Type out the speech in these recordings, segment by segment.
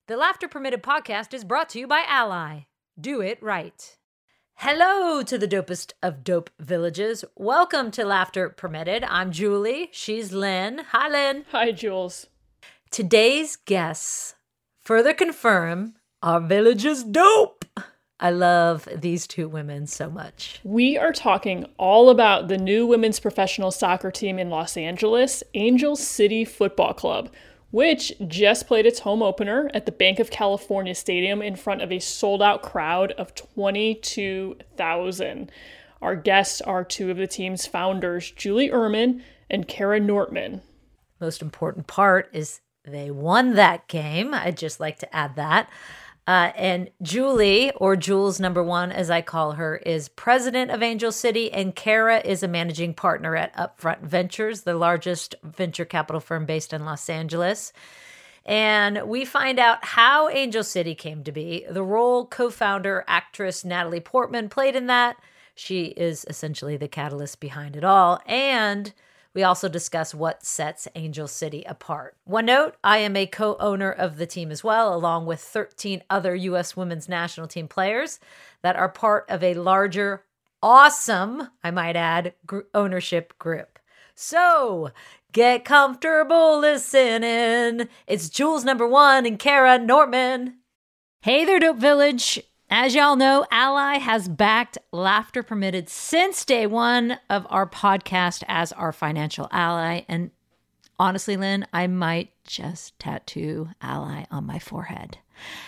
The Laughter Permitted podcast is brought to you by Ally. Do it right. Hello to the dopest of dope villages. Welcome to Laughter Permitted. I'm Julie. She's Lynn. Hi, Lynn. Hi, Jules. Today's guests further confirm our village is dope. I love these two women so much. We are talking all about the new women's professional soccer team in Los Angeles, Angel City Football Club, which just played its home opener at the Banc of California Stadium in front of a sold-out crowd of 22,000. Our guests are two of the team's founders, Julie Uhrman and Kara Nortman. Most important part is they won that game. I'd just like to add that. And Julie, or Jules number one, as I call her, is president of Angel City, and Kara is a managing partner at Upfront Ventures, the largest venture capital firm based in Los Angeles. And we find out how Angel City came to be, the role co-founder actress Natalie Portman played in that. She is essentially the catalyst behind it all. And we also discuss what sets Angel City apart. One note, I am a co-owner of the team as well, along with 13 other U.S. women's national team players that are part of a larger, awesome, I might add, ownership group. So get comfortable listening. It's Jules number one and Kara Nortman. Hey there, Dope Village. As y'all know, Ally has backed Laughter Permitted since day one of our podcast as our financial ally. And honestly, Lynn, I might just tattoo Ally on my forehead.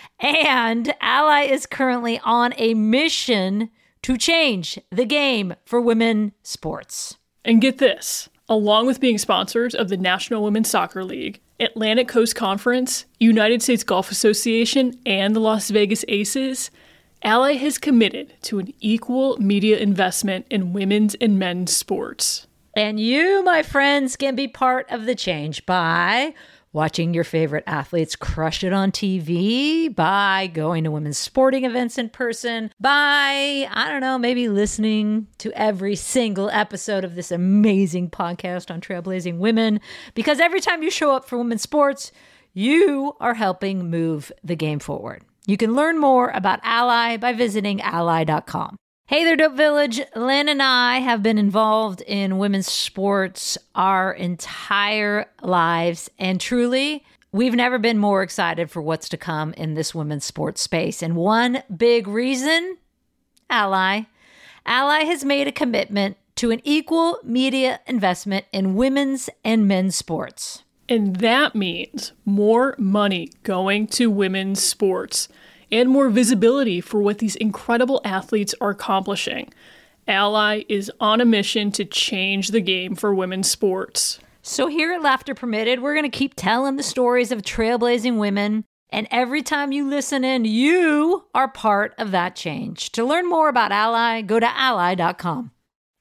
And Ally is currently on a mission to change the game for women sports. And get this, along with being sponsors of the National Women's Soccer League, Atlantic Coast Conference, United States Golf Association, and the Las Vegas Aces, Ally has committed to an equal media investment in women's and men's sports. And you, my friends, can be part of the change by watching your favorite athletes crush it on TV, by going to women's sporting events in person, by, I don't know, maybe listening to every single episode of this amazing podcast on trailblazing women. Because every time you show up for women's sports, you are helping move the game forward. You can learn more about Ally by visiting ally.com. Hey there, Dope Village. Lynn and I have been involved in women's sports our entire lives. And truly, we've never been more excited for what's to come in this women's sports space. And one big reason, Ally. Ally has made a commitment to an equal media investment in women's and men's sports. And that means more money going to women's sports and more visibility for what these incredible athletes are accomplishing. Ally is on a mission to change the game for women's sports. So here at Laughter Permitted, we're going to keep telling the stories of trailblazing women. And every time you listen in, you are part of that change. To learn more about Ally, go to ally.com.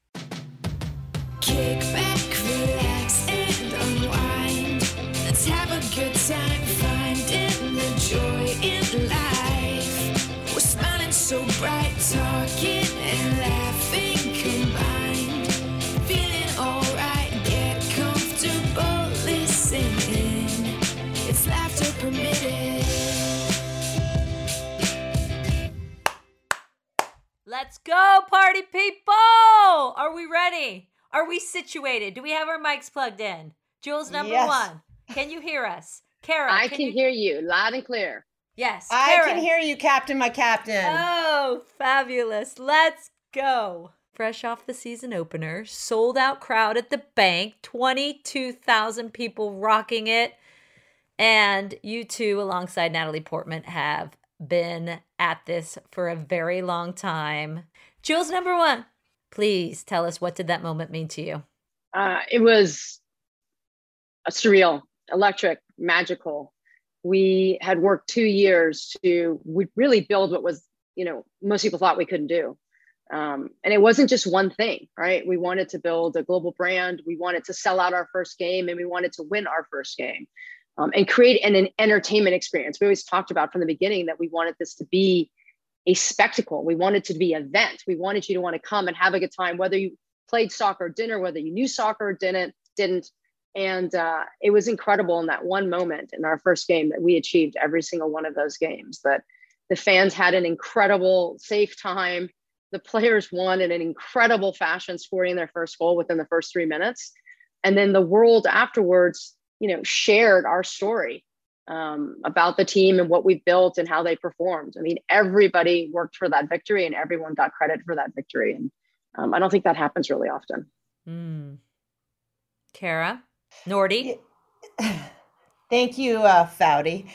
Kick back, relax, and unwind. Let's have a good time finding the joy in life. We're smiling so bright, talking and laughing combined. Feeling alright, get comfortable listening. It's Laughter Permitted. Let's go, party people! Are we ready? Are we situated? Do we have our mics plugged in? Jules number one. Can you hear us? Kara, I can hear you loud and clear. Yes. I Kara. can hear you, Captain, my captain. Oh, fabulous. Let's go. Fresh off the season opener, sold out crowd at the Banc, 22,000 people rocking it. And you two, alongside Natalie Portman, have been at this for a very long time. Jules number one, please tell us, what did that moment mean to you? It was surreal, electric, magical. We had worked 2 years to really build what was, most people thought we couldn't do. And it wasn't just one thing, right? We wanted to build a global brand. We wanted to sell out our first game, and we wanted to win our first game. And create an entertainment experience. We always talked about from the beginning that we wanted this to be a spectacle. We wanted to be an event. We wanted you to want to come and have a good time, whether you played soccer or didn't, whether you knew soccer or didn't. And it was incredible in that one moment in our first game that we achieved every single one of those games, that the fans had an incredible safe time. The players won in an incredible fashion, scoring their first goal within the first 3 minutes. And then the world afterwards, shared our story about the team and what we built and how they performed. I mean, everybody worked for that victory and everyone got credit for that victory. And I don't think that happens really often. Kara? Nordy? Thank you, Foudy.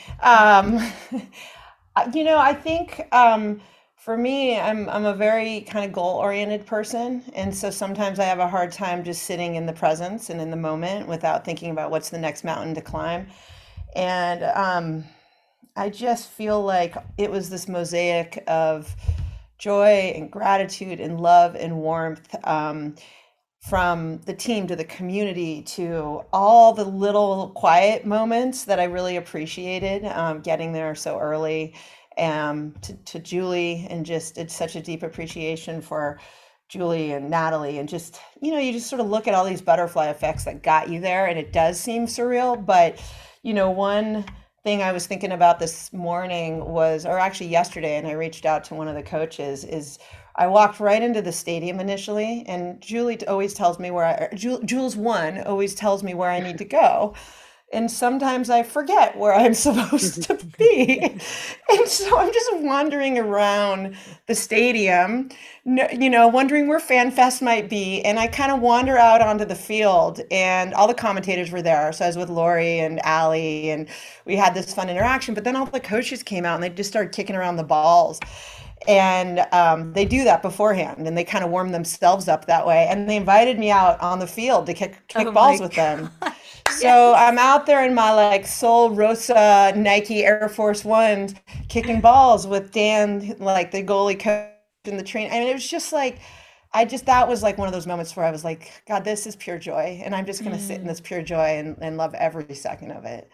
I think for me, I'm a very kind of goal-oriented person. And so sometimes I have a hard time just sitting in the presence and in the moment without thinking about what's the next mountain to climb. And I just feel like it was this mosaic of joy and gratitude and love and warmth, from the team to the community to all the little quiet moments that I really appreciated, getting there so early, to Julie, and just it's such a deep appreciation for Julie and Natalie, and just, you just sort of look at all these butterfly effects that got you there, and it does seem surreal. But, one thing I was thinking about this morning was, or actually yesterday, and I reached out to one of the coaches, is I walked right into the stadium initially, and Julie always tells me Jules 1 always tells me where I need to go. And sometimes I forget where I'm supposed to be. And so I'm just wandering around the stadium, wondering where FanFest might be. And I kind of wander out onto the field, and all the commentators were there. So I was with Lori and Allie, and we had this fun interaction. But then all the coaches came out and they just started kicking around the balls. And they do that beforehand, and they kind of warm themselves up that way. And they invited me out on the field to kick balls with them. So I'm out there in my Sol Rosa Nike Air Force Ones kicking balls with Dan, the goalie coach in the train. And it was just that was one of those moments where I was like, God, this is pure joy. And I'm just going to sit in this pure joy and love every second of it.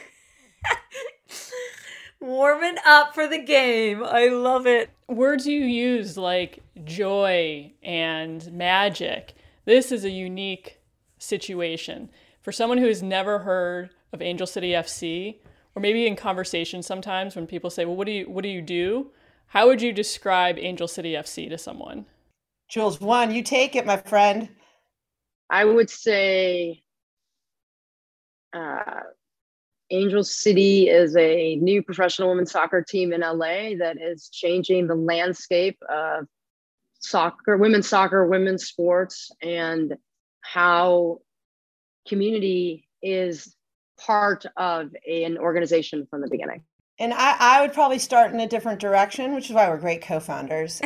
Warming up for the game. I love it. Words you use like joy and magic. This is a unique situation. For someone who has never heard of Angel City FC, or maybe in conversation sometimes when people say, well, what do you do? How would you describe Angel City FC to someone? Jules 1, you take it, my friend. I would say Angel City is a new professional women's soccer team in LA that is changing the landscape of women's soccer, women's sports, and how community is part of an organization from the beginning. And I would probably start in a different direction, which is why we're great co-founders.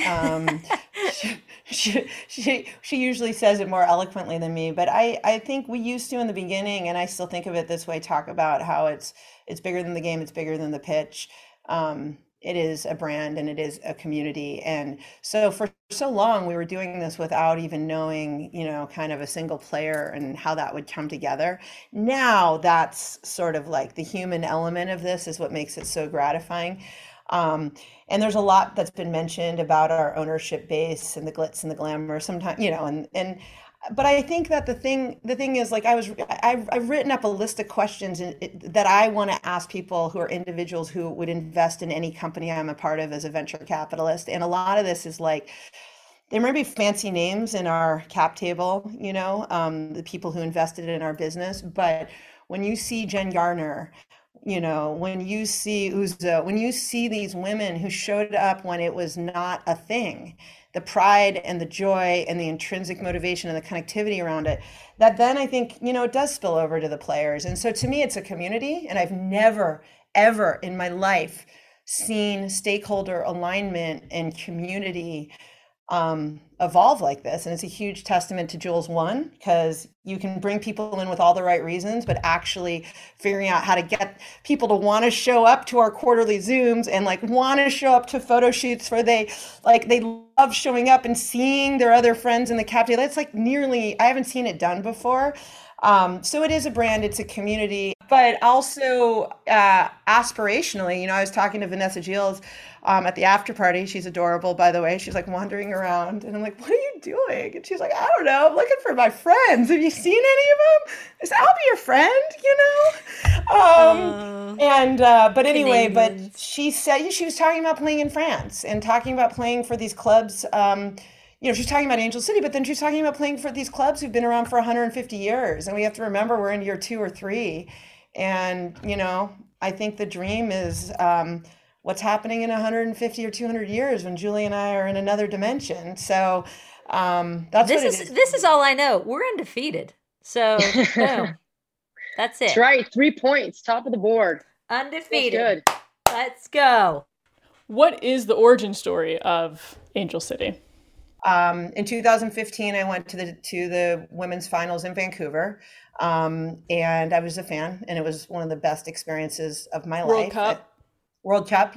She usually says it more eloquently than me, but I think we used to in the beginning, and I still think of it this way, talk about how it's bigger than the game, it's bigger than the pitch. It is a brand and it is a community. And so for so long, we were doing this without even knowing, kind of a single player and how that would come together. Now that's sort of the human element of this is what makes it so gratifying. And there's a lot that's been mentioned about our ownership base and the glitz and the glamour sometimes, but I think that the thing is I've written up a list of questions that I want to ask people who are individuals who would invest in any company I'm a part of as a venture capitalist. And a lot of this is there may be fancy names in our cap table, the people who invested in our business. But when you see Jen Gardner, when you see Uzo, when you see these women who showed up when it was not a thing, the pride and the joy and the intrinsic motivation and the connectivity around it, that then I think, it does spill over to the players. And so to me, it's a community. And I've never, ever in my life seen stakeholder alignment and community evolve like this. And it's a huge testament to Jules 1, because you can bring people in with all the right reasons, but actually figuring out how to get people to want to show up to our quarterly Zooms and want to show up to photo shoots where they love showing up and seeing their other friends in the cafeteria. That's I haven't seen it done before. So it is a brand, it's a community. but also aspirationally, I was talking to Vanessa Giles at the after party. She's adorable, by the way. She's like wandering around, and I'm like, "What are you doing?" And she's like, "I don't know. I'm looking for my friends. Have you seen any of them?" I said, "I'll be your friend." But anyway, Canadians. she said she was talking about playing in France and talking about playing for these clubs. She's talking about Angel City, but then she's talking about playing for these clubs who've been around for 150 years. And we have to remember we're in year 2 or 3. And, I think the dream is what's happening in 150 or 200 years when Julie and I are in another dimension. So that's what it is. This is all I know. We're undefeated. So, boom. That's it. That's right. 3 points, top of the board. Undefeated. That's good. Let's go. What is the origin story of Angel City? In 2015, I went to the women's finals in Vancouver, and I was a fan, and it was one of the best experiences of my life. World Cup,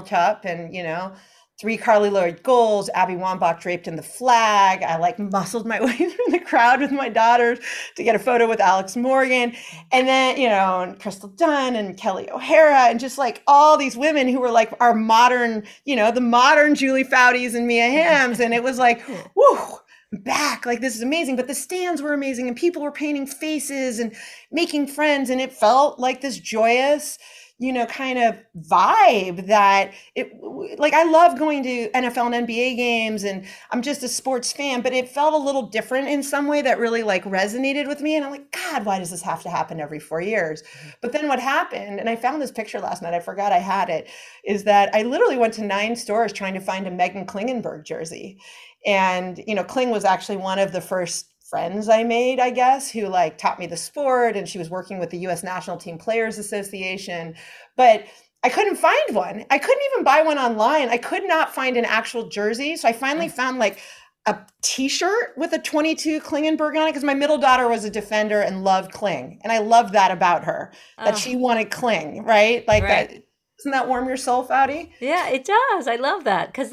and 3 Carly Lloyd goals, Abby Wambach draped in the flag. I muscled my way through the crowd with my daughters to get a photo with Alex Morgan. And then, and Crystal Dunn and Kelly O'Hara and just all these women who were our modern, the modern Julie Foudy's and Mia Hamm's. And it was whoo, back, this is amazing. But the stands were amazing and people were painting faces and making friends. And it felt like this joyous, kind of vibe that I love going to NFL and NBA games and I'm just a sports fan, but it felt a little different in some way that really resonated with me. And I'm like, God, why does this have to happen every 4 years? But then what happened, and I found this picture last night, I forgot I had it, is that I literally went to 9 stores trying to find a Megan Klingenberg jersey. And, Kling was actually one of the first friends I made, I guess, who taught me the sport, and she was working with the U.S. National Team Players Association, but I couldn't find one. I couldn't even buy one online. I could not find an actual jersey. So I finally found a t-shirt with a 22 Klingenberg on it because my middle daughter was a defender and loved Kling. And I loved that about her, that she wanted Kling, right? That. Doesn't that warm your soul, Foudy? Yeah, it does. I love that because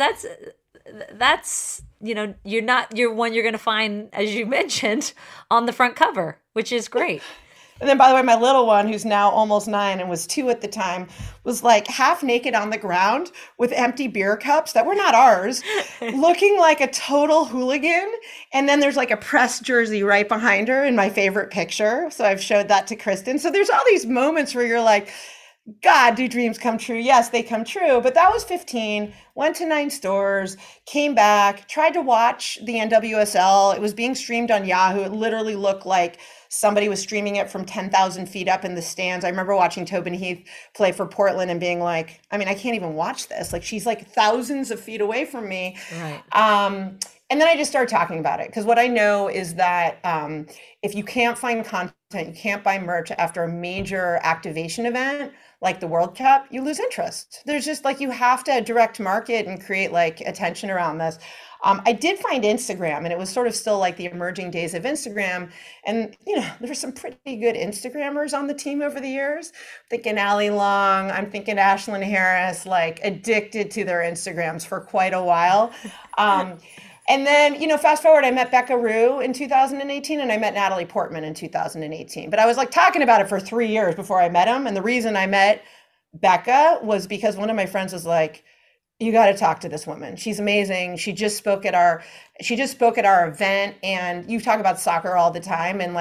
that's you're one you're going to find, as you mentioned, on the front cover, which is great. And then, by the way, my little one, who's now almost 9 and was 2 at the time, was half naked on the ground with empty beer cups that were not ours, looking like a total hooligan. And then there's a pressed jersey right behind her in my favorite picture. So I've showed that to Kristen. So there's all these moments where you're like, God, do dreams come true? Yes, they come true. But that was 15, went to 9 stores, came back, tried to watch the NWSL. It was being streamed on Yahoo. It literally looked like somebody was streaming it from 10,000 feet up in the stands. I remember watching Tobin Heath play for Portland and being I can't even watch this. she's thousands of feet away from me. Right. And then I just started talking about it because what I know is that if you can't find content, you can't buy merch after a major activation event like the World Cup, you lose interest. There's just you have to direct market and create attention around this. I did find Instagram, and it was sort of still the emerging days of Instagram. And, there were some pretty good Instagrammers on the team over the years. I'm thinking Allie Long, I'm thinking Ashlyn Harris, addicted to their Instagrams for quite a while. And then, fast forward, I met Becca Rue in 2018 and I met Natalie Portman in 2018. But I was talking about it for 3 years before I met them. And the reason I met Becca was because one of my friends was you got to talk to this woman. She's amazing. She just spoke at our event, and you talk about soccer all the time and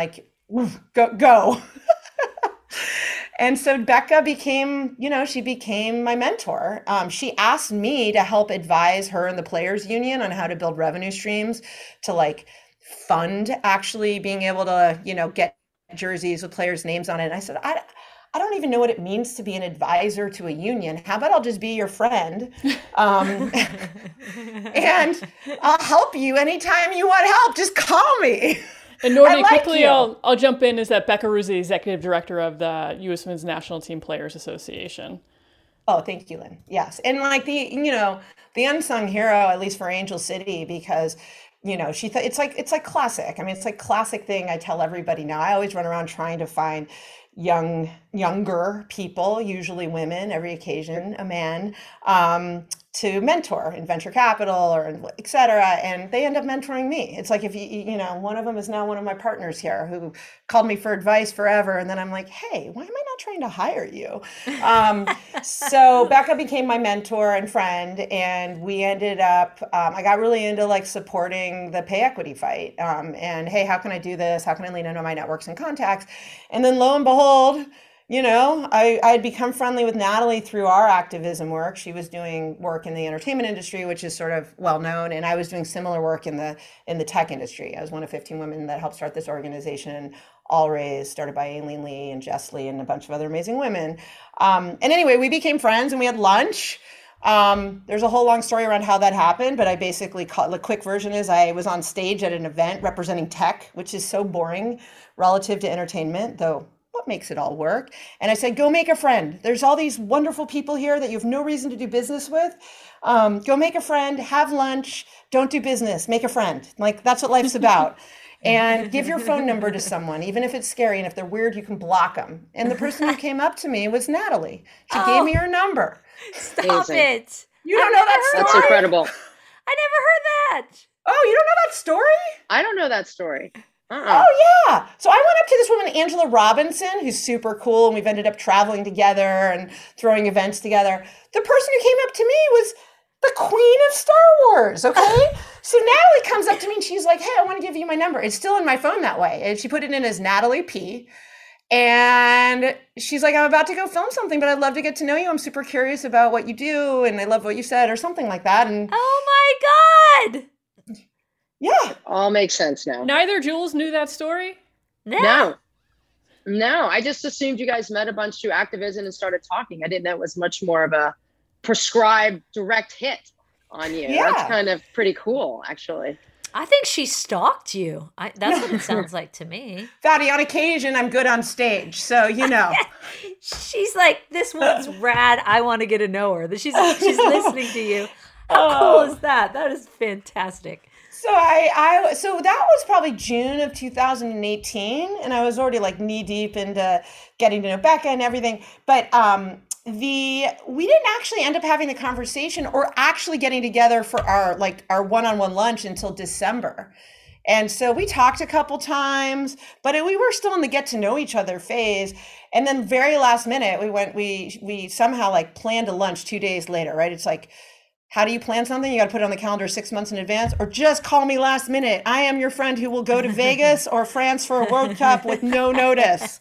go. And so Becca became my mentor. She asked me to help advise her and the Players Union on how to build revenue streams to fund actually being able to, get jerseys with players' names on it. And I said, I don't even know what it means to be an advisor to a union. How about I'll just be your friend? And I'll help you anytime you want help. Just call me. And Nordy, quickly, I'll jump in, is that Becca Ruse, the executive director of the U.S. Women's National Team Players Association. Oh, thank you, Lynn. Yes. And the unsung hero, at least for Angel City, because, it's classic. I mean, it's classic thing I tell everybody now. I always run around trying to find younger people, usually women, every occasion, a man, to mentor in venture capital or et cetera. And they end up mentoring me. It's like, if one of them is now one of my partners here who called me for advice forever. And then I'm like, hey, why am I not trying to hire you? So Becca became my mentor and friend. And we ended up, I got really into like supporting the pay equity fight. And hey, how can I do this? How can I lean into my networks and contacts? And then lo and behold, I had become friendly with Natalie through our activism work. She was doing work in the entertainment industry, which is sort of well known, and I was doing similar work in the tech industry. I was one of 15 women that helped start this organization, All Raise, started by Aileen Lee and Jess Lee and a bunch of other amazing women. And anyway, we became friends and we had lunch. There's a whole long story around how that happened, but I basically the quick version is I was on stage at an event representing tech, which is so boring relative to entertainment, though. What makes it all work? And I said, go make a friend. There's all these wonderful people here that you have no reason to do business with. Go make a friend, have lunch, don't do business, make a friend. Like, that's what life's about. And give your phone number to someone, even if it's scary. And if they're weird, you can block them. And the person who came up to me was Natalie. She gave me her number. Stop Amazing. it. You don't know that story? That's incredible. I never heard that. Oh, you don't know that story? I don't know that story. Oh, yeah. So I went up to this woman, Angela Robinson, who's super cool, and we've ended up traveling together and throwing events together. The person who came up to me was the queen of Star Wars, okay? So Natalie comes up to me and she's like, hey, I want to give you my number. It's still in my phone that way. And she put it in as Natalie P. And she's like, I'm about to go film something, but I'd love to get to know you. I'm super curious about what you do, and I love what you said, or something like that. And Oh my God. yeah. All makes sense now. Neither Jules knew that story? Yeah. No, I just assumed you guys met a bunch through activism and started talking. I didn't know it was much more of a prescribed direct hit on you. Yeah. That's kind of pretty cool, actually. I think she stalked you. That's what it sounds like to me. Fatty, on occasion, I'm good on stage. So, She's like, this one's rad. I want to get to know her. She's listening to you. How cool is that? That is fantastic. So so that was probably June of 2018, and I was already like knee deep into getting to know Becca and everything. But we didn't actually end up having the conversation or actually getting together for our one-on-one lunch until December. And so we talked a couple times, but we were still in the get to know each other phase. And then very last minute, we somehow like planned a lunch 2 days later, right? It's like, how do you plan something? You got to put it on the calendar 6 months in advance, or just call me last minute. I am your friend who will go to Vegas or France for a World Cup with no notice.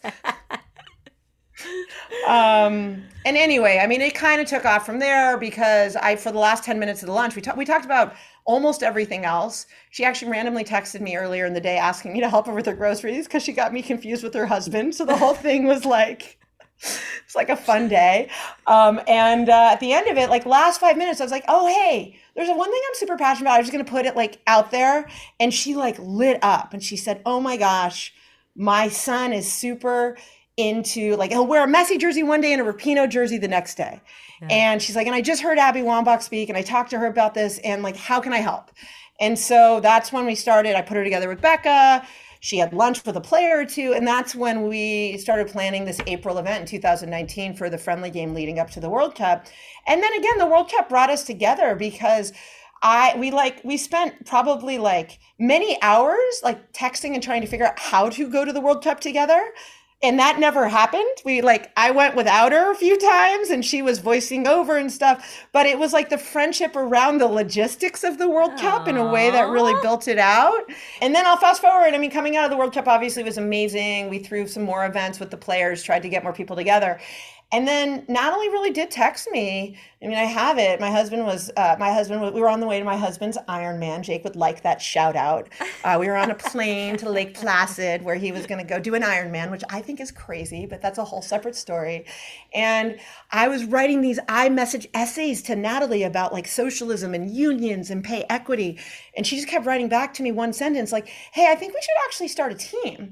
And anyway, I mean, it kind of took off from there because for the last 10 minutes of the lunch, we talked about almost everything else. She actually randomly texted me earlier in the day asking me to help her with her groceries because she got me confused with her husband. So the whole thing was like, it's like a fun day. And at the end of it, like last 5 minutes, I was like, oh, hey, there's one thing I'm super passionate about. I'm just going to put it like out there. And she like lit up and she said, oh my gosh, my son is super into like, he'll wear a Messi jersey one day and a Rapinoe jersey the next day. Yeah. And she's like, and I just heard Abby Wambach speak and I talked to her about this and like, how can I help? And so that's when we started. I put her together with Becca. She had lunch with a player or two. And that's when we started planning this April event in 2019 for the friendly game leading up to the World Cup. And then again, the World Cup brought us together because we spent probably like many hours like texting and trying to figure out how to go to the World Cup together. And that never happened. I went without her a few times and she was voicing over and stuff, but it was like the friendship around the logistics of the World Cup in a way that really built it out. And then I'll fast forward. I mean, coming out of the World Cup obviously was amazing. We threw some more events with the players, tried to get more people together. And then Natalie really did text me. I mean, I have it. We were on the way to my husband's Ironman. Jake would like that shout out. We were on a plane to Lake Placid where he was going to go do an Ironman, which I think is crazy, but that's a whole separate story. And I was writing these iMessage essays to Natalie about like socialism and unions and pay equity. And she just kept writing back to me one sentence like, hey, I think we should actually start a team.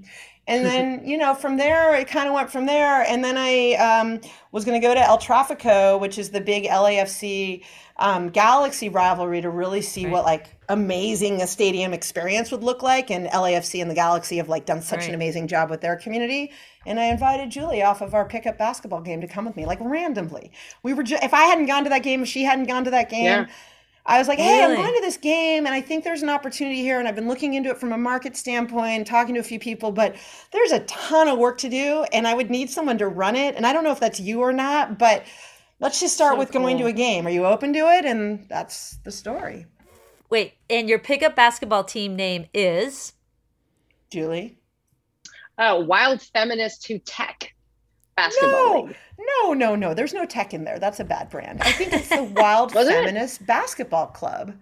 And then, from there, it kind of went from there. And then I was going to go to El Trafico, which is the big LAFC Galaxy rivalry, to really see what like amazing a stadium experience would look like. And LAFC and the Galaxy have like done such an amazing job with their community. And I invited Julie off of our pickup basketball game to come with me, like randomly. We were if I hadn't gone to that game, if she hadn't gone to that game, I was like, hey, I'm going to this game, and I think there's an opportunity here, and I've been looking into it from a market standpoint, talking to a few people, but there's a ton of work to do, and I would need someone to run it. And I don't know if that's you or not, but let's just start with going to a game. Are you open to it? And that's the story. Wait, and your pickup basketball team name is? Julie? Wild Feminist to Tech Basketball League. No. There's no tech in there. That's a bad brand. I think it's the Wild Feminist Basketball Club.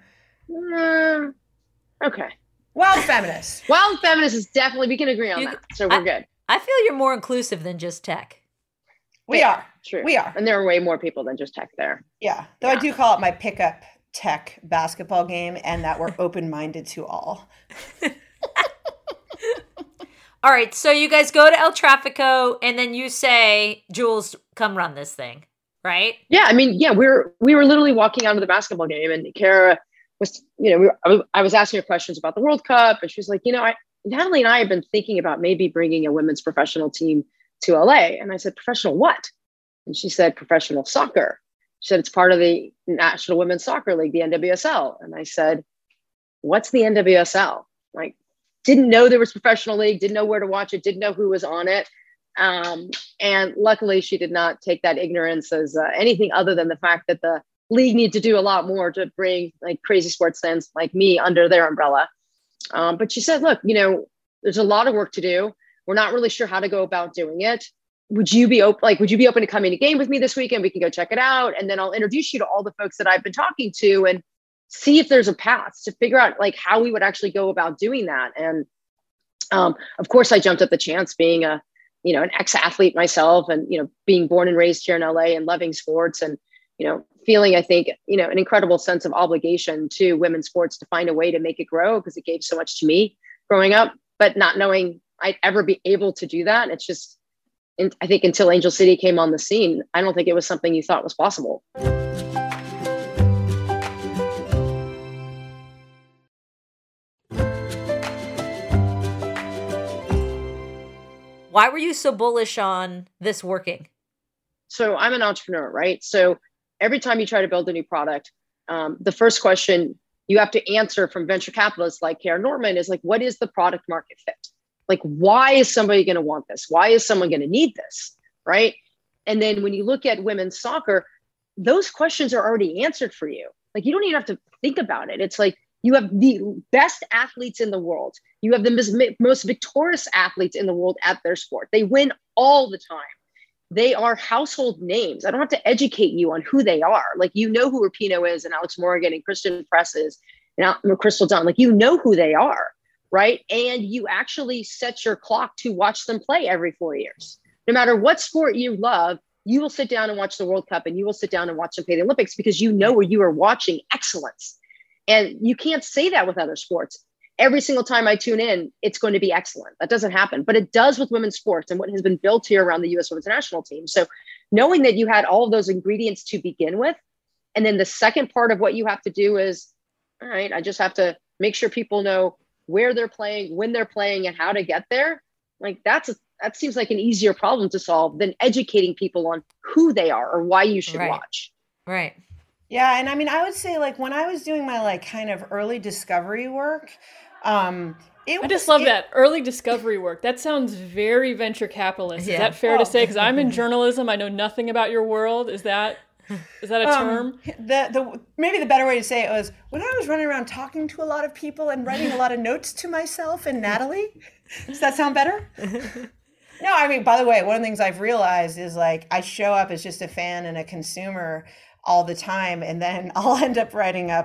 Okay. Wild Feminist. Wild Feminist is definitely, we can agree on that. So we're good. I feel you're more inclusive than just tech. We are. True. We are. And there are way more people than just tech there. Yeah. Though I do call it my pickup tech basketball game, and that we're open-minded to all. All right, so you guys go to El Trafico, and then you say, Jules, come run this thing, right? Yeah, I mean, we were literally walking out of the basketball game, and Kara was, I was asking her questions about the World Cup, and she was like, Natalie and I have been thinking about maybe bringing a women's professional team to LA. And I said, professional what? And she said, professional soccer. She said, it's part of the National Women's Soccer League, the NWSL. And I said, what's the NWSL? Like, didn't know there was professional league, didn't know where to watch it, didn't know who was on it. And luckily she did not take that ignorance as anything other than the fact that the league needed to do a lot more to bring like crazy sports fans like me under their umbrella. But she said, look, there's a lot of work to do. We're not really sure how to go about doing it. Would you be open to coming to game with me this weekend? We can go check it out. And then I'll introduce you to all the folks that I've been talking to and see if there's a path to figure out like how we would actually go about doing that. And of course I jumped at the chance, being an ex-athlete myself, and, being born and raised here in LA and loving sports, and, feeling, I think, an incredible sense of obligation to women's sports to find a way to make it grow, because it gave so much to me growing up, but not knowing I'd ever be able to do that. It's just, I think until Angel City came on the scene, I don't think it was something you thought was possible. Why were you so bullish on this working? So I'm an entrepreneur, right? So every time you try to build a new product, the first question you have to answer from venture capitalists like Kara Norman is like, what is the product market fit? Like, why is somebody going to want this? Why is someone going to need this, right? And then when you look at women's soccer, those questions are already answered for you. Like, you don't even have to think about it. It's like, you have the best athletes in the world. You have the most victorious athletes in the world at their sport. They win all the time. They are household names. I don't have to educate you on who they are. Like, who Rapinoe is, and Alex Morgan, and Christian Press is, and Crystal Dunn. Like, who they are, right? And you actually set your clock to watch them play every 4 years. No matter what sport you love, you will sit down and watch the World Cup, and you will sit down and watch them play the Olympics, because where you are watching excellence. And you can't say that with other sports. Every single time I tune in, it's going to be excellent. That doesn't happen, but it does with women's sports and what has been built here around the U.S. women's national team. So knowing that you had all of those ingredients to begin with, and then the second part of what you have to do is, all right, I just have to make sure people know where they're playing, when they're playing, and how to get there. Like, that seems like an easier problem to solve than educating people on who they are or why you should watch. Right. Yeah. And I mean, I would say, like, when I was doing my like kind of early discovery work, I just love that early discovery work. That sounds very venture capitalist. Yeah. Is that fair to say? Because I'm in journalism. I know nothing about your world. Is that a term? Maybe the better way to say it was when I was running around talking to a lot of people and writing a lot of notes to myself and Natalie. Does that sound better? No, I mean, by the way, one of the things I've realized is, like, I show up as just a fan and a consumer all the time, and then I'll end up writing up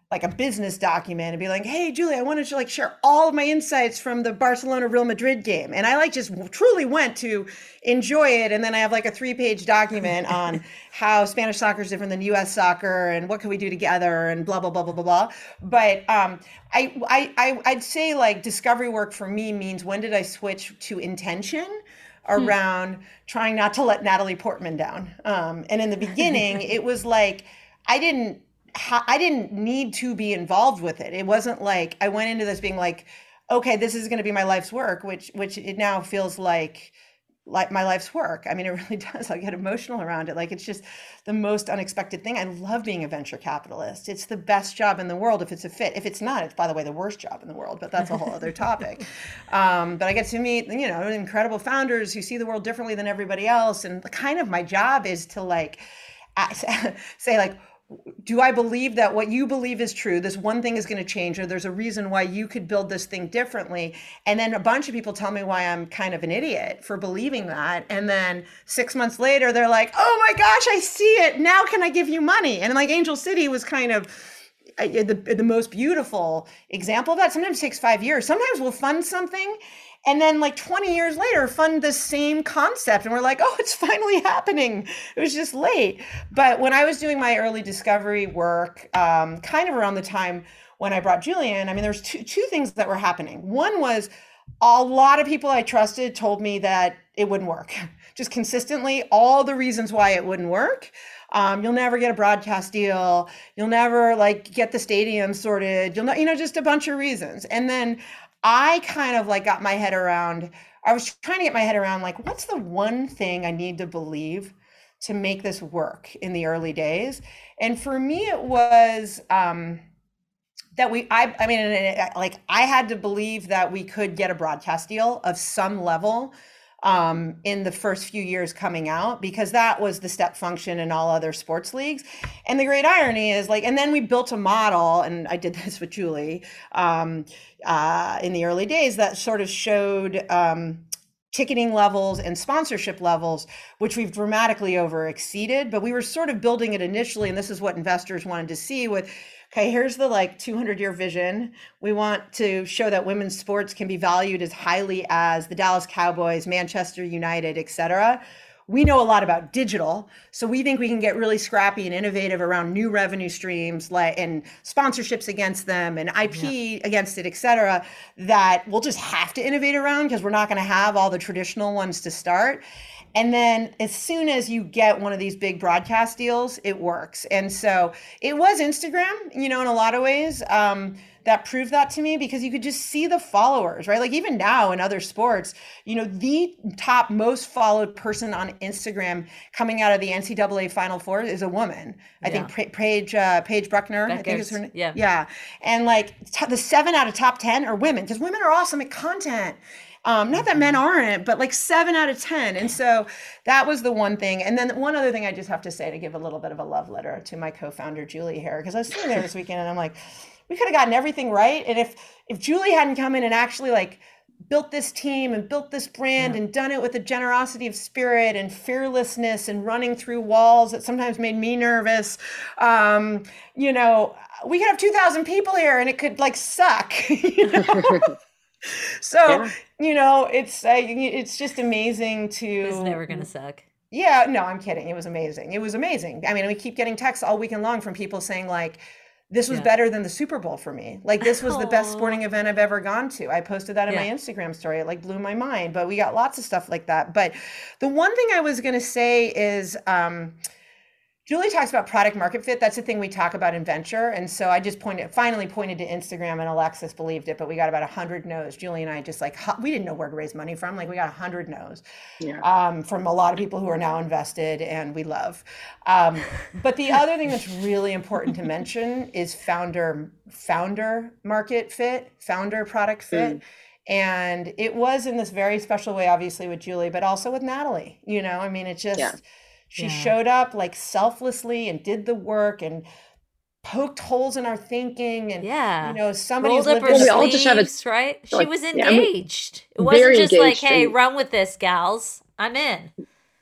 like a business document and be like, hey, Julie, I wanted to like share all of my insights from the Barcelona Real Madrid game. And I like just truly went to enjoy it. And then I have like a 3-page document on how Spanish soccer is different than US soccer and what can we do together and blah, blah, blah, blah, blah, blah. But I'd say like discovery work for me means when did I switch to intention around trying not to let Natalie Portman down. And in the beginning, it was like, I didn't need to be involved with it. It wasn't like I went into this being like, okay, this is going to be my life's work, which it now feels like my life's work. I mean, it really does. I get emotional around it. Like, it's just the most unexpected thing. I love being a venture capitalist. It's the best job in the world if it's a fit. If it's not, it's, by the way, the worst job in the world, but that's a whole other topic. But I get to meet, incredible founders who see the world differently than everybody else. And kind of my job is to like, say like, do I believe that what you believe is true? This one thing is going to change, or there's a reason why you could build this thing differently. And then a bunch of people tell me why I'm kind of an idiot for believing that. And then 6 months later, they're like, oh my gosh, I see it. Now can I give you money? And like Angel City was kind of the most beautiful example of that. Sometimes it takes 5 years. Sometimes we'll fund something and then like 20 years later, fund the same concept. And we're like, oh, it's finally happening. It was just late. But when I was doing my early discovery work, kind of around the time when I brought Julie in, I mean, there's two things that were happening. One was a lot of people I trusted told me that it wouldn't work. Just consistently, all the reasons why it wouldn't work. You'll never get a broadcast deal. You'll never like get the stadium sorted. You'll not, just a bunch of reasons. And then I kind of like got my head around, I was trying to get my head around like, what's the one thing I need to believe to make this work in the early days? And for me, it was that I had to believe that we could get a broadcast deal of some level in the first few years coming out, because that was the step function in all other sports leagues. And the great irony is like, and then we built a model, and I did this with Julie in the early days, that sort of showed ticketing levels and sponsorship levels, which we've dramatically over exceeded. But we were sort of building it initially, and this is what investors wanted to see with, okay, here's the like 200-year vision. We want to show that women's sports can be valued as highly as the Dallas Cowboys, Manchester United, et cetera. We know a lot about digital, so we think we can get really scrappy and innovative around new revenue streams, like and sponsorships against them and IP against it, et cetera, that we'll just have to innovate around because we're not going to have all the traditional ones to start. And then as soon as you get one of these big broadcast deals, it works. And so it was Instagram, in a lot of ways, that proved that to me, because you could just see the followers, right? Like even now in other sports, the top most followed person on Instagram coming out of the NCAA Final Four is a woman. I think Paige Bruckner, I think is her name. Yeah. And like the 7 out of top 10 are women, because women are awesome at content. Not that men aren't, but like 7 out of 10. And so that was the one thing. And then one other thing I just have to say, to give a little bit of a love letter to my co-founder, Julie here, because I was sitting there this weekend and I'm like, we could have gotten everything right. And if Julie hadn't come in and actually like built this team and built this brand and done it with a generosity of spirit and fearlessness and running through walls that sometimes made me nervous, we could have 2,000 people here and it could like suck, So, it's just amazing to... It's never going to suck. Yeah, no, I'm kidding. It was amazing. It was amazing. I mean, we keep getting texts all weekend long from people saying like, this was better than the Super Bowl for me. Like, this was the best sporting event I've ever gone to. I posted that in my Instagram story. It like blew my mind, but we got lots of stuff like that. But the one thing I was going to say is, Julie talks about product market fit. That's the thing we talk about in venture. And so I just finally pointed to Instagram, and Alexis believed it, but we got about 100 no's. Julie and I just like, we didn't know where to raise money from. Like we got 100 no's from a lot of people who are now invested and we love. But the other thing that's really important to mention is founder market fit, founder product fit. And it was in this very special way, obviously with Julie, but also with Natalie, it just... She showed up like selflessly and did the work and poked holes in our thinking, and somebody rolled up her sleeves, right? She was engaged. It wasn't just like, "Hey, run with this, gals. I'm in."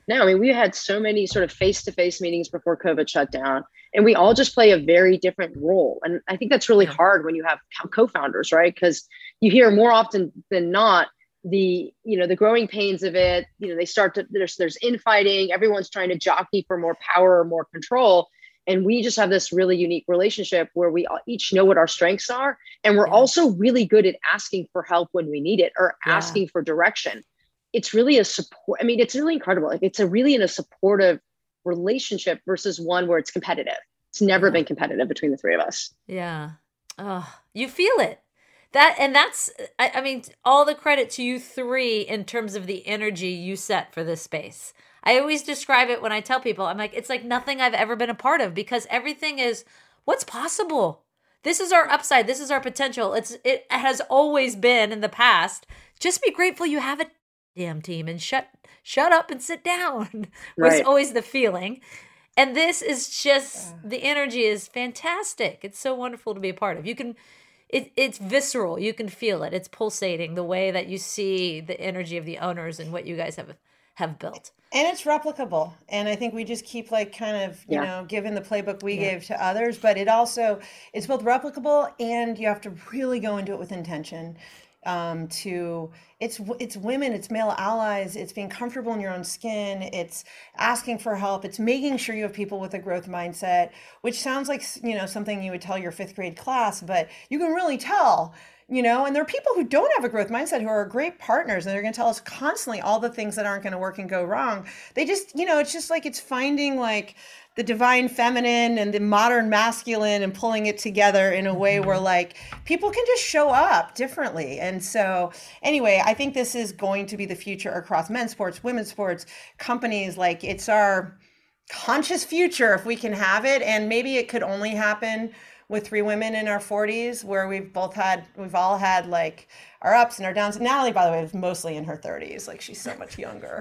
No, I mean, we had so many sort of face-to-face meetings before COVID shut down, and we all just play a very different role. And I think that's really hard when you have co-founders, right? Because you hear more often than not the growing pains of it. They start to, there's infighting, everyone's trying to jockey for more power or more control. And we just have this really unique relationship where we each know what our strengths are. And we're also really good at asking for help when we need it or asking for direction. It's really a support. I mean, it's really incredible. Like, it's really in a supportive relationship versus one where it's competitive. It's never been competitive between the three of us. Yeah. Oh, you feel it. That's, I mean, all the credit to you three in terms of the energy you set for this space. I always describe it when I tell people, I'm like, it's like nothing I've ever been a part of, because everything is what's possible. This is our upside. This is our potential. It has always been in the past. Just be grateful you have a damn team and shut up and sit down. Was always the feeling. And this is just, the energy is fantastic. It's so wonderful to be a part of. You can, it's visceral. You can feel it. It's pulsating, the way that you see the energy of the owners and what you guys have built. And it's replicable. And I think we just keep like kind of, you know, giving the playbook we gave to others, but it's both replicable and you have to really go into it with intention. It's women, it's male allies, it's being comfortable in your own skin, it's asking for help, it's making sure you have people with a growth mindset, which sounds like, something you would tell your 5th grade class, but you can really tell, and there are people who don't have a growth mindset who are great partners, and they're going to tell us constantly all the things that aren't going to work and go wrong. They just, it's just like, it's finding like the divine feminine and the modern masculine and pulling it together in a way where like people can just show up differently. And so anyway, I think this is going to be the future across men's sports, women's sports, companies. Like, it's our conscious future if we can have it. And maybe it could only happen with 3 women in our 40s, where we've all had like our ups and our downs. Natalie, by the way, is mostly in her 30s. Like, she's so much younger.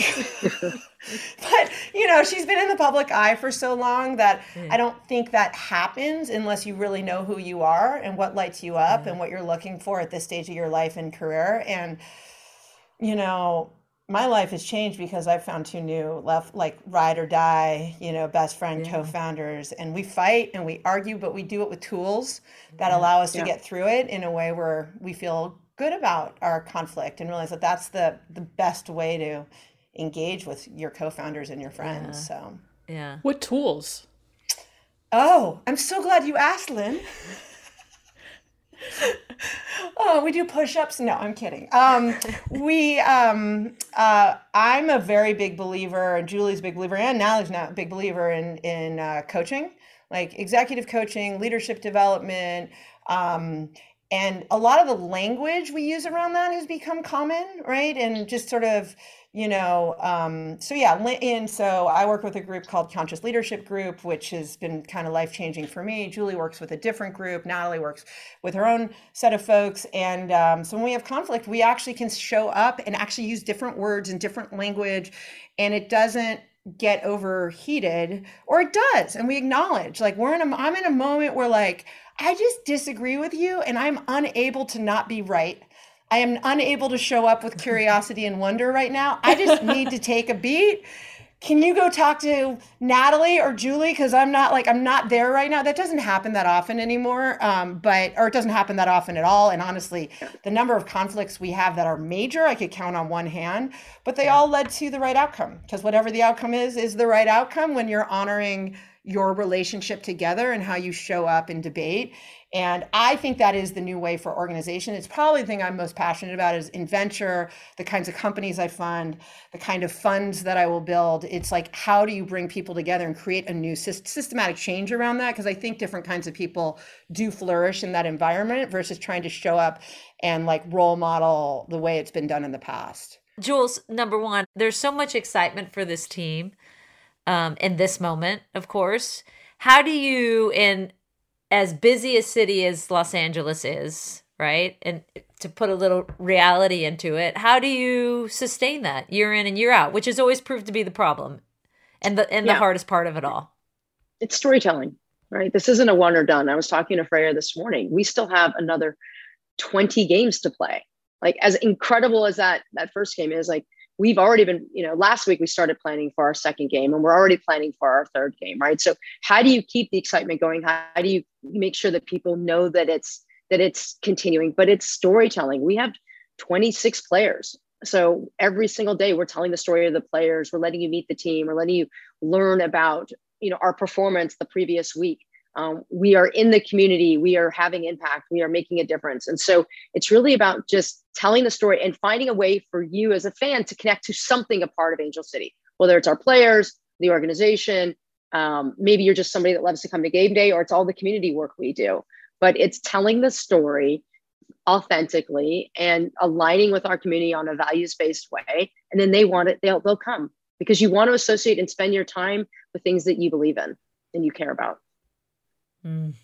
But, she's been in the public eye for so long that I don't think that happens unless you really know who you are and what lights you up and what you're looking for at this stage of your life and career. And, my life has changed because I've found 2 new like ride or die, best friend co-founders, and we fight and we argue, but we do it with tools that allow us to get through it in a way where we feel good about our conflict and realize that that's the best way to engage with your co-founders and your friends. So, What tools? Oh, I'm so glad you asked, Lynn. Oh, we do push-ups? No, I'm kidding. I'm a very big believer, and Julie's a big believer, and Natalie's not a big believer in coaching, like executive coaching, leadership development, and a lot of the language we use around that has become common, right? And just sort of, and so I work with a group called Conscious Leadership Group, which has been kind of life-changing for me. Julie works with a different group. Natalie works with her own set of folks. And so when we have conflict, we actually can show up and actually use different words and different language, and it doesn't get overheated, or it does. And we acknowledge, like, I'm in a moment where, like, I just disagree with you and I'm unable to not be right. I am unable to show up with curiosity and wonder right now. I just need to take a beat. Can you go talk to Natalie or Julie? Because I'm not there right now. That doesn't happen that often anymore, or it doesn't happen that often at all. And honestly, the number of conflicts we have that are major, I could count on one hand, but they all led to the right outcome, because whatever the outcome is the right outcome when you're honoring your relationship together and how you show up in debate. And I think that is the new way for organization. It's probably the thing I'm most passionate about is in venture, the kinds of companies I fund, the kind of funds that I will build. It's like, how do you bring people together and create a new systematic change around that? Because I think different kinds of people do flourish in that environment versus trying to show up and like role model the way it's been done in the past. Jules, number one, there's so much excitement for this team in this moment, of course. How do you, in as busy a city as Los Angeles is, right? And to put a little reality into it, how do you sustain that year in and year out, which has always proved to be the problem and the hardest part of it all? It's storytelling, right? This isn't a one or done. I was talking to Freya this morning. We still have another 20 games to play. Like, as incredible as that first game is, like, we've already been, last week we started planning for our second game, and we're already planning for our third game, right? So how do you keep the excitement going? How do you make sure that people know that it's continuing? But it's storytelling. We have 26 players. So every single day we're telling the story of the players. We're letting you meet the team. We're letting you learn about, our performance the previous week. We are in the community. We are having impact. We are making a difference. And so it's really about just telling the story and finding a way for you as a fan to connect to something a part of Angel City, whether it's our players, the organization, maybe you're just somebody that loves to come to game day, or it's all the community work we do. But it's telling the story authentically and aligning with our community on a values-based way. And then they want it, they'll come, because you want to associate and spend your time with things that you believe in and you care about. And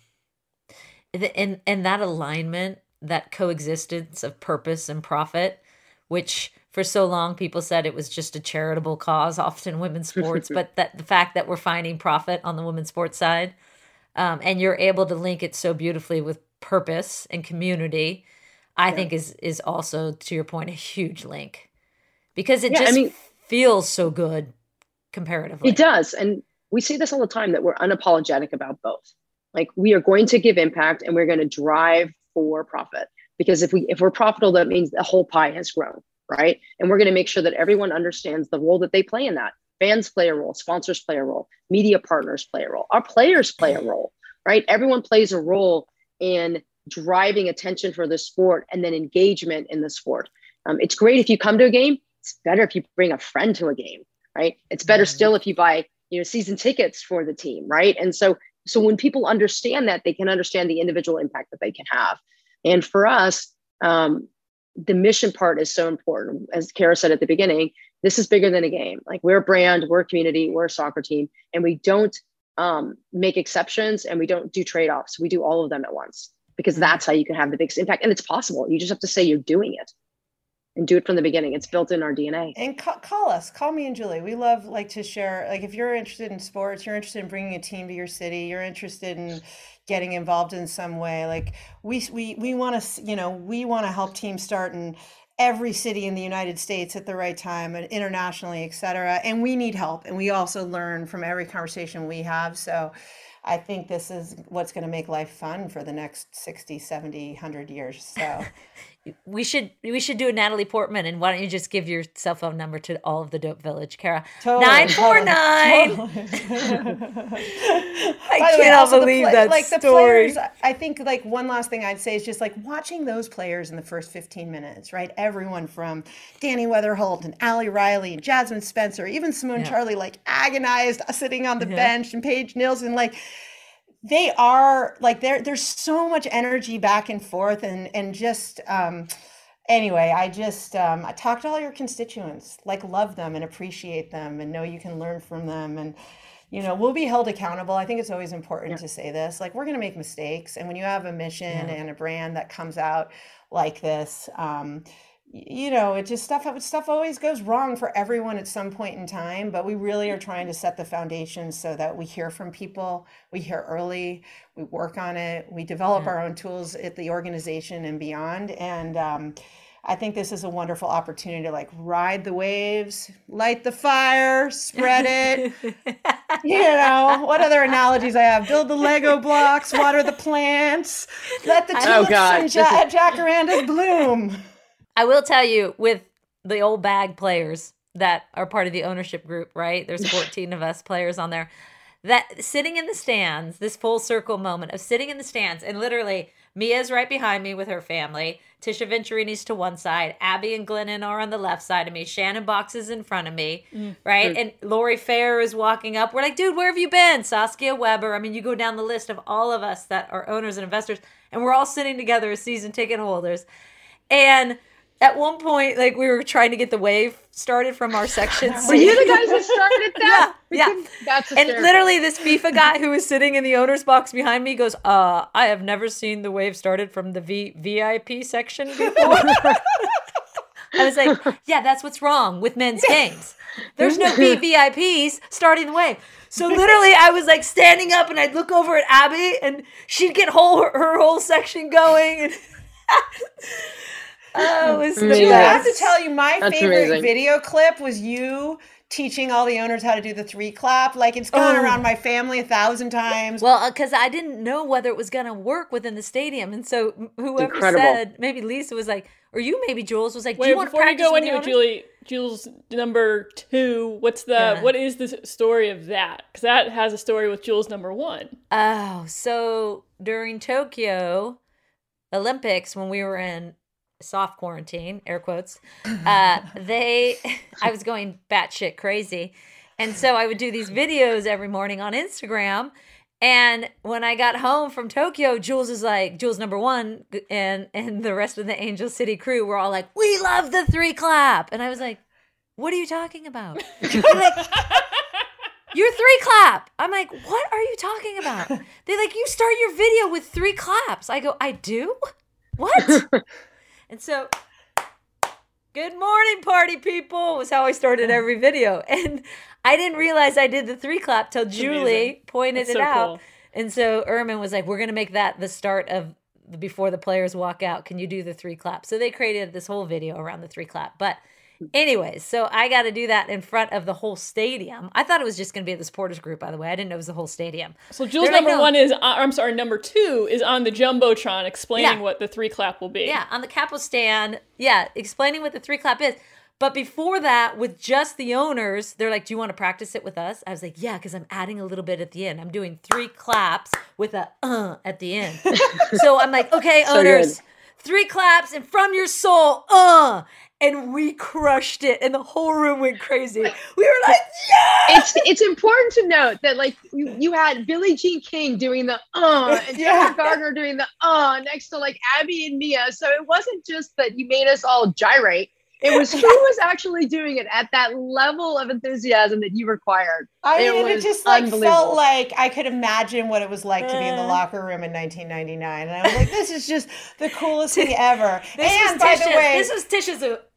that alignment, that coexistence of purpose and profit, which for so long people said it was just a charitable cause, often women's sports, but that the fact that we're finding profit on the women's sports side, and you're able to link it so beautifully with purpose and community, I think is also, to your point, a huge link, because it feels so good comparatively. It does. And we see this all the time, that we're unapologetic about both. Like, we are going to give impact and we're going to drive for profit, because if we're profitable, that means the whole pie has grown, right? And we're going to make sure that everyone understands the role that they play in that. Fans play a role, sponsors play a role, media partners play a role, our players play a role, right? Everyone plays a role in driving attention for the sport and then engagement in the sport. It's great if you come to a game. It's better if you bring a friend to a game, right? It's better still if you buy, season tickets for the team, right? And so when people understand that, they can understand the individual impact that they can have. And for us, the mission part is so important. As Kara said at the beginning, this is bigger than a game. Like, we're a brand, we're a community, we're a soccer team, and we don't make exceptions, and we don't do trade-offs. We do all of them at once, because that's how you can have the biggest impact. And it's possible. You just have to say you're doing it and do it from the beginning. It's built in our DNA. And call me and Julie. We love to share, if you're interested in sports, you're interested in bringing a team to your city, you're interested in getting involved in some way. We want to help teams start in every city in the United States at the right time, and internationally, et cetera. And we need help. And we also learn from every conversation we have. So I think this is what's going to make life fun for the next 60, 70, 100 years. So we should do a Natalie Portman, and why don't you just give your cell phone number to all of the Dope Village, Kara? 949. I cannot believe that story. Players, I think one last thing I'd say is just watching those players in the first 15 minutes, right? Everyone from Danny Weatherholt and Allie Riley and Jasmine Spencer, even Simone Charlie, agonized sitting on the bench, and Paige Nielsen, they are there's so much energy back and forth, and just anyway, I talk to all your constituents, love them and appreciate them and know you can learn from them, and we'll be held accountable. I think it's always important to say this, we're going to make mistakes, and when you have a mission and a brand that comes out like this, it just stuff always goes wrong for everyone at some point in time, but we really are trying to set the foundation so that we hear from people, we hear early, we work on it, we develop our own tools at the organization and beyond. And I think this is a wonderful opportunity to ride the waves, light the fire, spread it. What other analogies I have? Build the Lego blocks, water the plants, let the tulips and jacarandas bloom. I will tell you, with the old bag players that are part of the ownership group, right? There's 14 of us players on there. That sitting in the stands, this full circle moment of sitting in the stands, and literally Mia's right behind me with her family. Tisha Venturini's to one side. Abby and Glennon are on the left side of me. Shannon Box is in front of me, right? And Lori Fair is walking up. We're like, dude, where have you been? Saskia Weber. I mean, you go down the list of all of us that are owners and investors, and we're all sitting together as season ticket holders. And at one point, we were trying to get the wave started from our section. Were you the guys that started that? Yeah. That's hysterical. And literally this FIFA guy who was sitting in the owner's box behind me goes, I have never seen the wave started from the VIP section before. I was like, yeah, that's what's wrong with men's games. There's no VVIPs starting the wave. So literally I was standing up, and I'd look over at Abby, and she'd get her whole section going. And Oh, it was the Amazing. I have to best. tell you, my That's favorite amazing. video clip was you teaching all the owners how to do the 3 clap. Like, it's gone around my family 1,000 times. Well, because I didn't know whether it was going to work within the stadium. And so whoever Incredible. said, maybe Lisa was like, or you maybe Jules was like, do Wait, you want to before you practice go with the into it, owners? Julie, Jules number 2, Yeah. what is the story of that? Because that has a story with Jules number 1. Oh, so during Tokyo Olympics, when we were in soft quarantine, air quotes, I was going batshit crazy. And so I would do these videos every morning on Instagram. And when I got home from Tokyo, Jules number 1 and the rest of the Angel City crew were all like, we love the 3 clap. And I was like, what are you talking about? They're like, your 3 clap. I'm like, what are you talking about? They're like, you start your video with 3 claps. I go, I do? What? And so, good morning, party people, was how I started every video. And I didn't realize I did the 3 clap till Julie amazing. pointed That's it so out. cool. And so Ermin was like, we're going to make that the start of before the players walk out. Can you do the 3 clap? So they created this whole video around the 3 clap. But anyways, so I got to do that in front of the whole stadium. I thought it was just going to be at the supporters group, by the way. I didn't know it was the whole stadium. So Jules They're like, number no. 1 is, number 2 is on the Jumbotron explaining Yeah. what the 3 clap will be. Yeah, on the capo stand. Yeah, explaining what the 3 clap is. But before that, with just the owners, they're like, do you want to practice it with us? I was like, yeah, because I'm adding a little bit at the end. I'm doing 3 claps with a at the end. So I'm like, okay, So owners, good. 3 claps and from your soul, and we crushed it, and the whole room went crazy. We were like, yeah! It's important to note that like you had Billie Jean King doing the and Jennifer Gardner doing the next to like Abby and Mia. So it wasn't just that you made us all gyrate. It was who was actually doing it at that level of enthusiasm that you required. I mean, it was just like unbelievable. felt like I could imagine what it was like to be in the locker room in 1999, and I was like, "This is just the coolest thing ever." And by the way, this was Tisha's.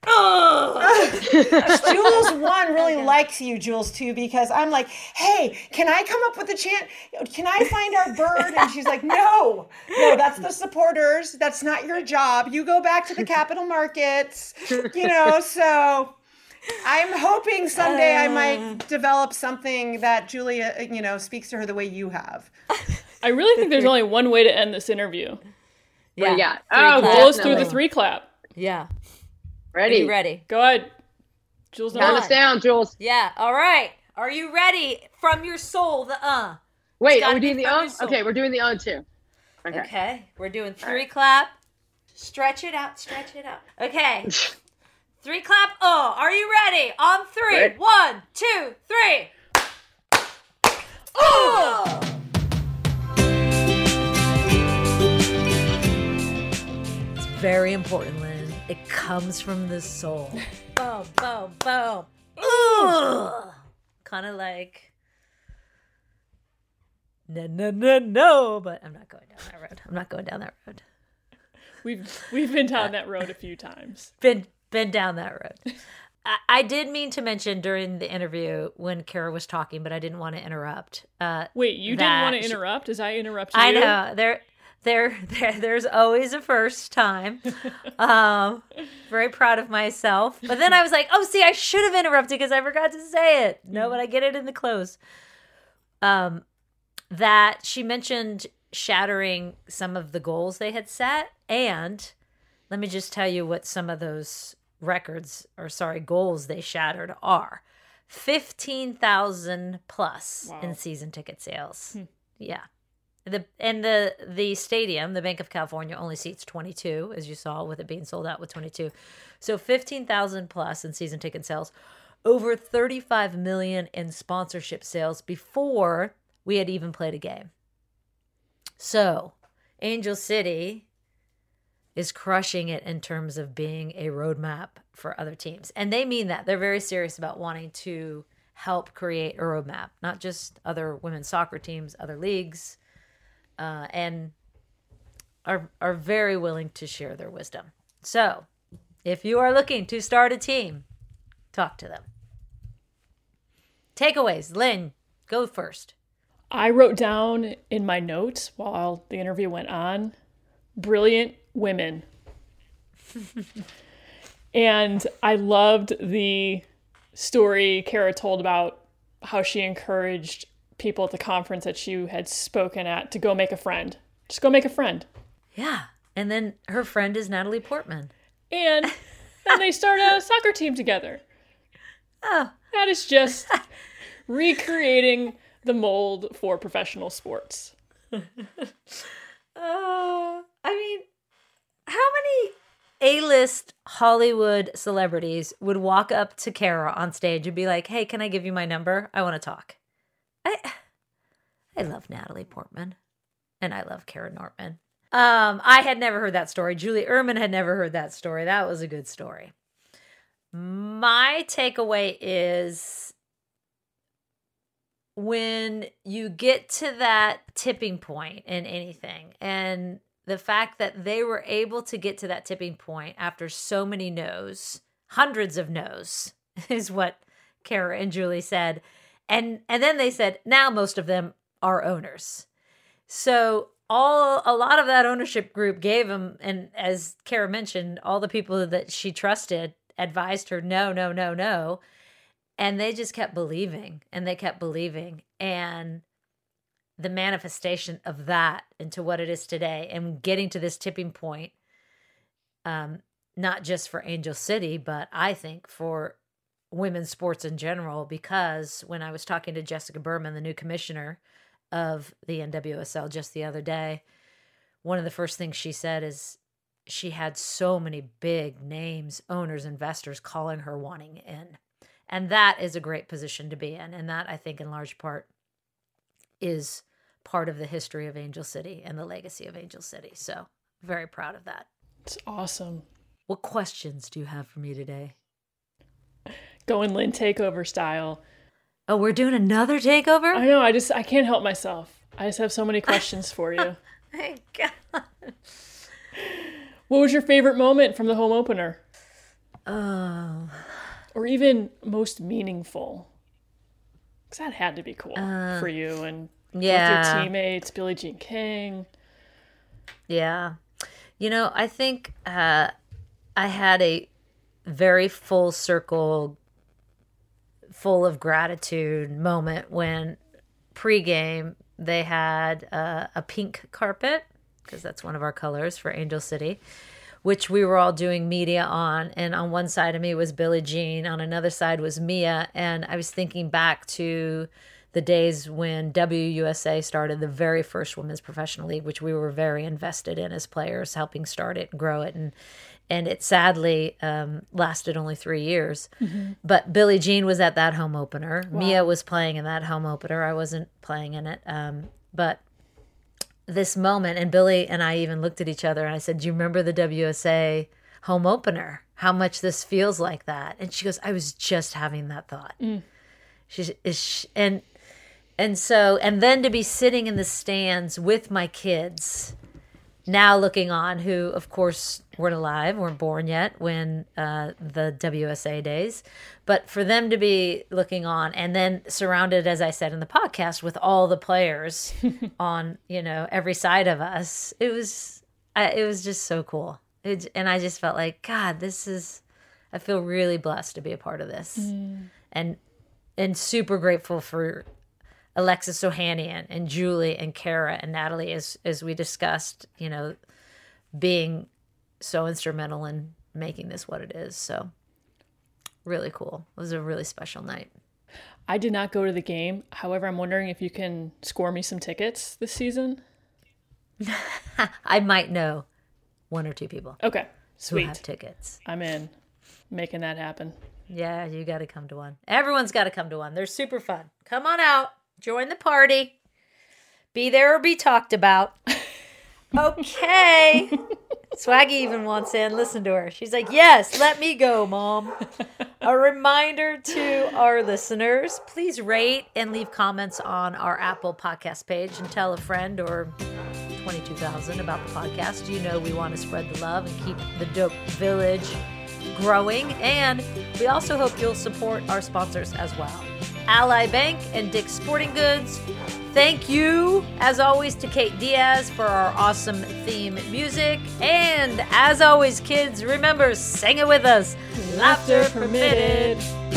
Jules 1 really likes you, Jules 2, because I'm like, hey, can I come up with a chant? Can I find our bird? And she's like, no, that's the supporters. That's not your job. You go back to the capital markets, so I'm hoping someday I might develop something that Julia, speaks to her the way you have. I really think there's only one way to end this interview. Yeah. Yeah. Oh, Jules through the definitely. 3 clap. Yeah. Are Ready. you ready? Go ahead. Jules Count number us down, Jules. Yeah. All right. Are you ready? From your soul, the Wait, gotta are we be doing the from your soul. Okay, we're doing the too. Okay. Okay. We're doing 3 clap. Stretch it out. Stretch it out. Okay. 3 clap. Oh, are you ready? On 3. Ready. 1, 2, 3. Oh! It's very important, Lynn. It comes from the soul. Boom, boom, boom. Ooh! Kind of like no, but I'm not going down that road. I'm not going down that road. We've been down that road a few times. Been down that road. I did mean to mention during the interview when Kara was talking, but I didn't want to interrupt. Wait, you didn't that want to she- interrupt as I interrupted I you? know there's always a first time. Very proud of myself. But then I was like, oh, see, I should have interrupted because I forgot to say it. No, but I get it in the close. That she mentioned shattering some of the goals they had set, and let me just tell you what some of those goals they shattered are. 15,000 plus in season ticket sales. Yeah. The stadium, the Bank of California, only seats 22, as you saw, with it being sold out with 22. So 15,000 plus in season ticket sales, over 35 million in sponsorship sales before we had even played a game. So Angel City is crushing it in terms of being a roadmap for other teams. And they mean that. They're very serious about wanting to help create a roadmap, not just other women's soccer teams, other leagues, and are very willing to share their wisdom. So if you are looking to start a team, talk to them. Takeaways. Lynn, go first. I wrote down in my notes while the interview went on, brilliant women. And I loved the story Kara told about how she encouraged people at the conference that she had spoken at to go make a friend. Just go make a friend. Yeah. And then her friend is Natalie Portman. And then they start a soccer team together. Oh. That is just recreating the mold for professional sports. I mean, how many A-list Hollywood celebrities would walk up to Kara on stage and be like, hey, can I give you my number? I want to talk. I love Natalie Portman. And I love Kara Nortman. I had never heard that story. Julie Ehrman had never heard that story. That was a good story. My takeaway is when you get to that tipping point in anything, and the fact that they were able to get to that tipping point after so many no's, hundreds of no's, is what Kara and Julie said. And then they said, now most of them are owners. So a lot of that ownership group gave them, and as Kara mentioned, all the people that she trusted advised her, no. And they just kept believing, and they kept believing. And the manifestation of that into what it is today and getting to this tipping point, not just for Angel City, but I think for women's sports in general, because when I was talking to Jessica Berman, the new commissioner of the NWSL just the other day, one of the first things she said is she had so many big names, owners, investors calling her wanting in. And that is a great position to be in. And that, I think, in large part is part of the history of Angel City and the legacy of Angel City. So very proud of that. It's awesome. What questions do you have for me today? Going Lynn takeover style. Oh, we're doing another takeover? I know. I can't help myself. I just have so many questions for you. Thank God. What was your favorite moment from the home opener? Oh. Or even most meaningful? Because that had to be cool for you and with your teammates, Billie Jean King. Yeah. You know, I think I had a very full circle, full of gratitude moment when pregame they had a pink carpet, because that's one of our colors for Angel City, which we were all doing media on. And on one side of me was Billie Jean, on another side was Mia. And I was thinking back to the days when WUSA started the very first women's professional league, which we were very invested in as players, helping start it and grow it. And it sadly lasted only 3 years. Mm-hmm. But Billie Jean was at that home opener. Wow. Mia was playing in that home opener. I wasn't playing in it. But this moment, and Billie and I even looked at each other and I said, do you remember the WUSA home opener? How much this feels like that? And she goes, I was just having that thought. And then to be sitting in the stands with my kids, now looking on, who of course weren't alive, weren't born yet when the WUSA days, but for them to be looking on and then surrounded, as I said in the podcast, with all the players on, every side of us, it was just so cool. And I just felt like, God, I feel really blessed to be a part of this, and super grateful for Alexis Ohanian and Julie and Kara and Natalie, as we discussed, being so instrumental in making this what it is. So really cool. It was a really special night. I did not go to the game. However, I'm wondering if you can score me some tickets this season. I might know one or two people. Okay, sweet. Who have tickets. I'm in. Making that happen. Yeah, you got to come to one. Everyone's got to come to one. They're super fun. Come on out. Join the party. Be there or be talked about. Okay. Swaggy even wants in. Listen to her. She's like, yes, let me go, Mom. A reminder to our listeners, please rate and leave comments on our Apple podcast page and tell a friend or 22,000 about the podcast. We want to spread the love and keep the Dope Village growing. And we also hope you'll support our sponsors as well. Ally Bank and Dick's Sporting Goods. Thank you, as always, to Kate Diaz for our awesome theme music. And as always, kids, remember, sing it with us. Laughter permitted.